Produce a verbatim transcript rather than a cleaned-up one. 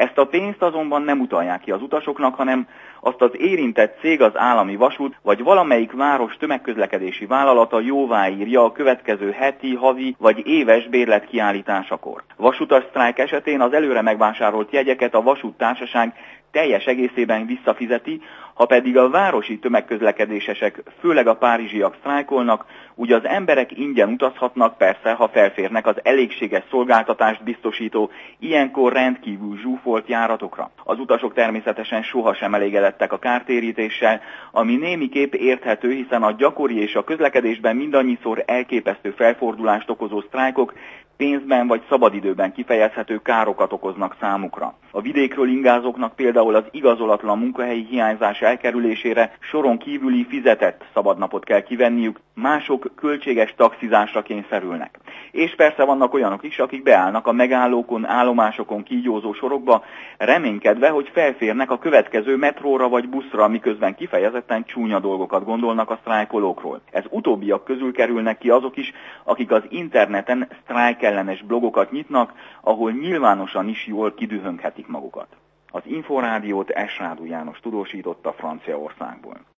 Ezt a pénzt azonban nem utalják ki az utasoknak, hanem azt az érintett cég, az állami vasút, vagy valamelyik város tömegközlekedési vállalata jóváírja a következő heti, havi vagy éves bérlet kiállításakor. Vasutas sztrájk esetén az előre megvásárolt jegyeket a vasúttársaság teljes egészében visszafizeti, ha pedig a városi tömegközlekedésesek, főleg a párizsiak sztrájkolnak, úgy az emberek ingyen utazhatnak, persze, ha felférnek az elégséges szolgáltatást biztosító, ilyenkor rendkívül zsúfolt járatokra. Az utasok természetesen sohasem elégedettek a kártérítéssel, ami némiképp érthető, hiszen a gyakori és a közlekedésben mindannyiszor elképesztő felfordulást okozó sztrájkok pénzben vagy szabadidőben kifejezhető károkat okoznak számukra. A vidékről ingázóknak például az igazolatlan munkahelyi hiányzás elkerülésére soron kívüli fizetett szabadnapot kell kivenniük, mások költséges taxizásra kényszerülnek. És persze vannak olyanok is, akik beállnak a megállókon, állomásokon kígyózó sorokba, reménykedve, hogy felférnek a következő metróra vagy buszra, miközben kifejezetten csúnya dolgokat gondolnak a sztrájkolókról. Ez utóbbiak közül kerülnek ki azok is, akik az interneten sztrájkellenes blogokat nyitnak, ahol nyilvánosan is jól kidühönhetik magukat. Az Inforádiót S. Rádu János tudósította Franciaországból.